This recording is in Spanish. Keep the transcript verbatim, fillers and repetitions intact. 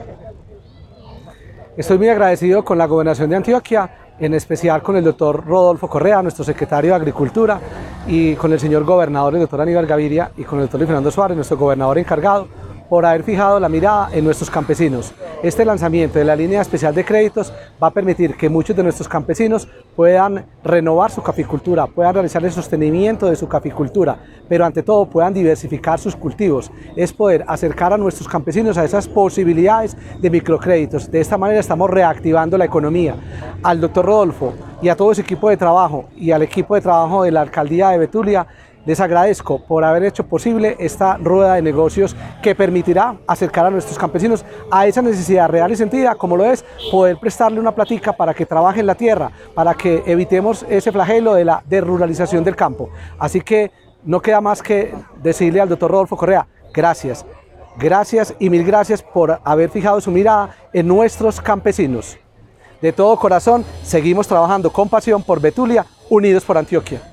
Estoy muy agradecido con la Gobernación de Antioquia, en especial con el doctor Rodolfo Correa, nuestro secretario de Agricultura, y con el señor gobernador, el doctor Aníbal Gaviria, y con el doctor Luis Fernando Suárez, nuestro gobernador encargado, por haber fijado la mirada en nuestros campesinos. Este lanzamiento de la línea especial de créditos va a permitir que muchos de nuestros campesinos puedan renovar su caficultura, puedan realizar el sostenimiento de su caficultura, pero ante todo puedan diversificar sus cultivos. Es poder acercar a nuestros campesinos a esas posibilidades de microcréditos. De esta manera estamos reactivando la economía. Al doctor Rodolfo y a todo su equipo de trabajo y al equipo de trabajo de la Alcaldía de Betulia, les agradezco por haber hecho posible esta rueda de negocios que permitirá acercar a nuestros campesinos a esa necesidad real y sentida, como lo es poder prestarle una platica para que trabajen la tierra, para que evitemos ese flagelo de la desruralización del campo. Así que no queda más que decirle al doctor Rodolfo Correa, gracias, gracias y mil gracias por haber fijado su mirada en nuestros campesinos. De todo corazón, seguimos trabajando con pasión por Betulia, unidos por Antioquia.